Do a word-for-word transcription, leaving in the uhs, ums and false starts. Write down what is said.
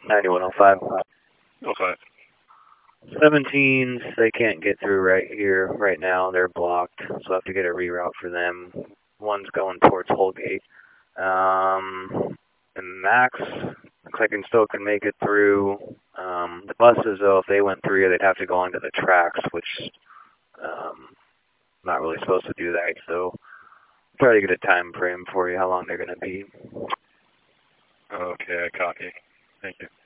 ninety-one oh five. Oh five. seventeens, they can't get through right here, right now. They're blocked, so I have to get a reroute for them. One's going towards Holgate. Um, and Max, looks like it still can make it through. Um, the buses, though, if they went through, they'd have to go onto the tracks, which um, not really supposed to do that. So try to get a time frame for you, how long they're going to be. Okay, I copy. Thank you.